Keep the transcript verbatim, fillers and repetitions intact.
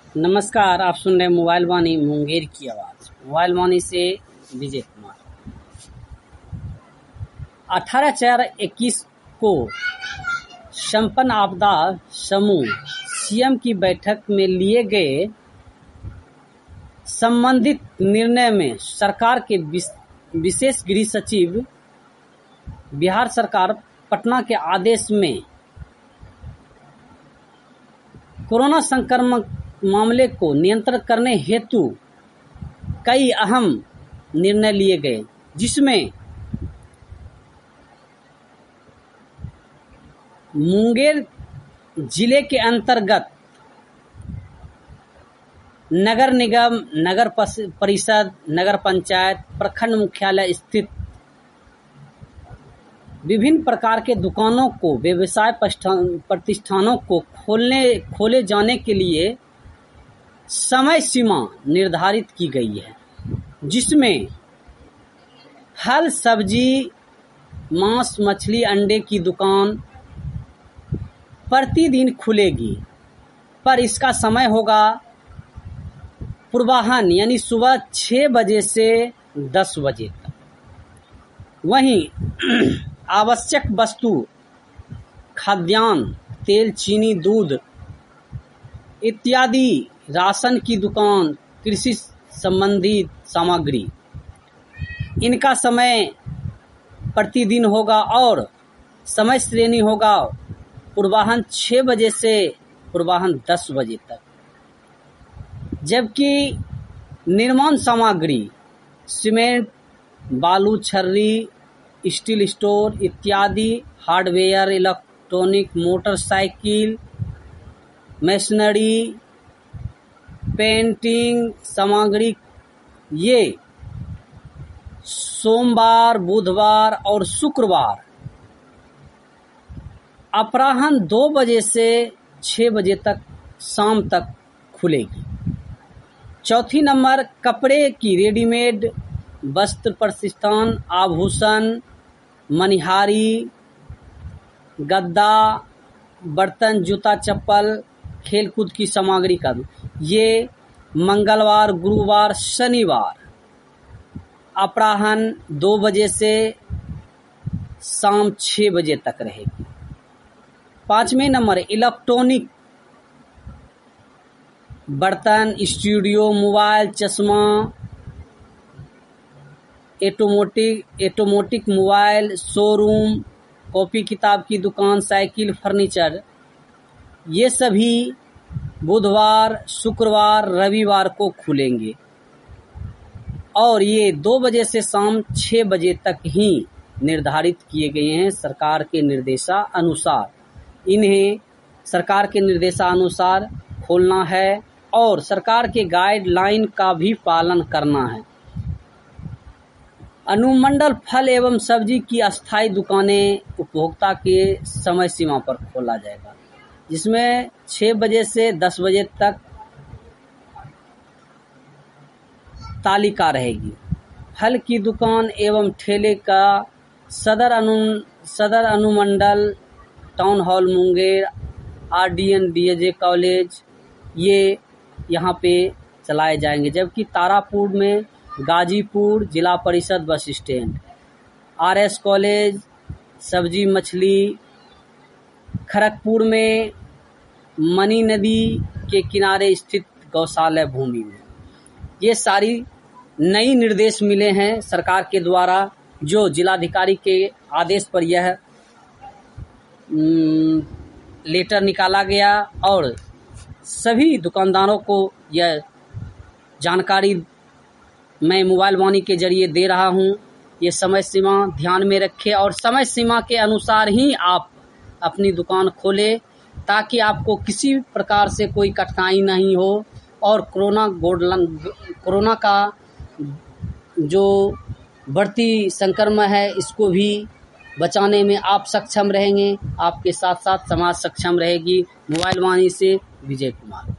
नमस्कार, आप सुन रहे हैं मोबाइल वाणी मुंगेर की आवाज। मोबाइल वाणी से विजय कुमार। अठारह चार इक्कीस को संपन्न आपदा समूह सीएम की बैठक में लिए गए संबंधित निर्णय में सरकार के विशेष गृह सचिव बिहार सरकार पटना के आदेश में कोरोना संक्रमण मामले को नियंत्रित करने हेतु कई अहम निर्णय लिए गए, जिसमें मुंगेर जिले के अंतर्गत नगर निगम, नगर परिषद, नगर पंचायत, प्रखंड मुख्यालय स्थित विभिन्न प्रकार के दुकानों को, व्यवसाय प्रतिष्ठानों को खोलने खोले जाने के लिए समय सीमा निर्धारित की गई है, जिसमें फल, सब्जी, मांस, मछली, अंडे की दुकान प्रतिदिन खुलेगी, पर इसका समय होगा पूर्वाह्न यानी सुबह छह बजे से दस बजे तक। वहीं आवश्यक वस्तु, खाद्यान्न, तेल, चीनी, दूध इत्यादि, राशन की दुकान, कृषि संबंधित सामग्री, इनका समय प्रतिदिन होगा और समय श्रेणी होगा पूर्वाह्न छह बजे से पूर्वाह्न दस बजे तक। जबकि निर्माण सामग्री, सीमेंट, बालू, छर्री, स्टील स्टोर इत्यादि, hardware, electronic, motorcycle, machinery, painting सामग्री, ये सोमवार, बुधवार और शुक्रवार अपराह्न दो बजे से छह बजे तक शाम तक खुलेगी। चौथी नंबर, कपड़े की रेडीमेड वस्त्र प्रतिष्ठान, आभूषण, मनिहारी, गद्दा, बर्तन, जूता, चप्पल, खेलकूद की सामग्री का ये मंगलवार, गुरुवार, शनिवार अपराह्न दो बजे से शाम छह बजे तक रहेगी। पांचवें नंबर, इलेक्ट्रॉनिक बर्तन, स्टूडियो, मोबाइल, चश्मा, automotive automotive mobile showroom, copy किताब की दुकान, साइकिल, फर्नीचर, ये सभी बुधवार, शुक्रवार, रविवार को खुलेंगे और ये दो बजे से शाम छह बजे तक ही निर्धारित किए गए हैं सरकार के निर्देशानुसार। इन्हें सरकार के निर्देशानुसार खोलना है और सरकार के गाइडलाइन का भी पालन करना है। अनुमंडल फल एवं सब्जी की अस्थायी दुकानें उपभोक्ता के समय सीमा पर खोला जाएगा, जिसमें छह बजे से दस बजे तक तालिका रहेगी। फल की दुकान एवं ठेले का सदर अनु सदर अनुमंडल, town hall Munger, RDN DAJ college, ये यहाँ पे चलाए जाएंगे। जबकि तारापुर में गाजीपुर जिला परिषद बस स्टैंड, आरएस कॉलेज, सब्जी मछली, खड़गपुर में मनी नदी के किनारे स्थित गौशाला भूमि में, ये सारी नई निर्देश मिले हैं सरकार के द्वारा, जो जिलाधिकारी के आदेश पर यह लेटर निकाला गया और सभी दुकानदारों को यह जानकारी मैं मोबाइल वाणी के जरिए दे रहा हूं। ये समय सीमा ध्यान में रखें और समय सीमा के अनुसार ही आप अपनी दुकान खोलें, ताकि आपको किसी प्रकार से कोई कठिनाई नहीं हो और कोरोना कोरोना का जो बढ़ती संक्रमण है, इसको भी बचाने में आप सक्षम रहेंगे। आपके साथ साथ समाज सक्षम रहेगी। मोबाइल वाणी से विजय कुमार।